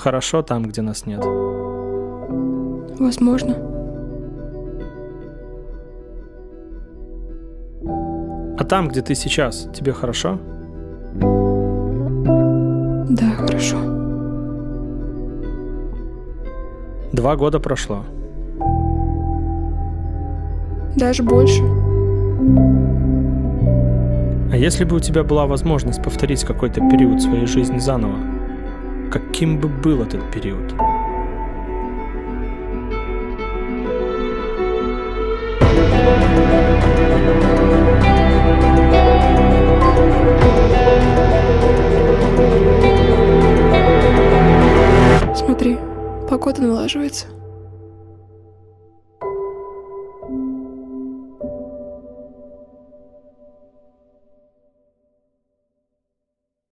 хорошо там, где нас нет? Возможно. А там, где ты сейчас, тебе хорошо? Да, хорошо. 2 года прошло. Даже больше. А если бы у тебя была возможность повторить какой-то период своей жизни заново, каким бы был этот период? Смотри, погода налаживается.